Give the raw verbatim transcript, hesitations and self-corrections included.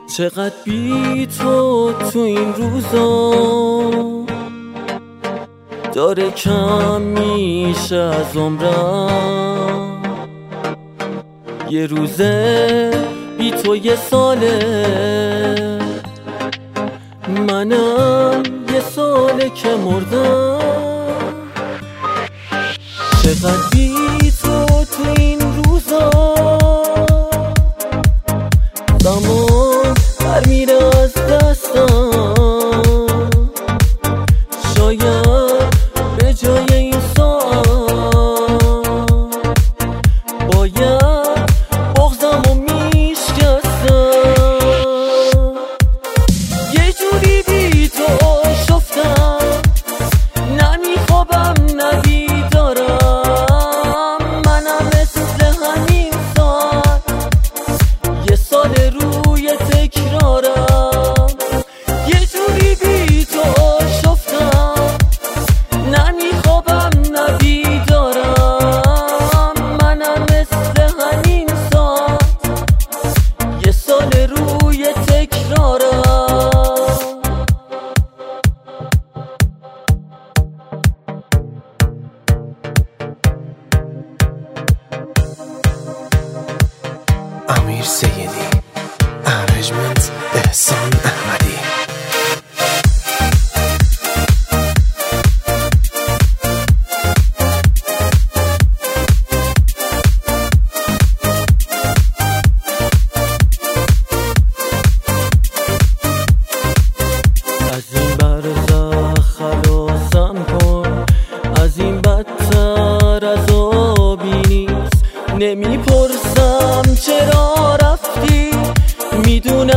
چقدر بی تو تو این روزا داره کم میشه از عمرم. یه روزه بی تو یه ساله، منم یه ساله که مردم. چقدر بی تو تو این روزا زمان برمیره از دستم. شاید به جای این ساعت باید بغضم رو میشکستم. یه جوری بی تو شفتم، نمیخوابم ندیدارم. منم مثل همین ساعت یه سال روی تکرارم. یه جوری بی تو شفتم، نمیخوابم ندیدارم. منم مثل همین ساعت یه سال روی تکرارم. امیر سیدی، ارنجمنت احسان احمدی. از این برزخ خلاصم کن، از این بدتر عذابی نیست. نمیپرسم چرا رفتی، میدونم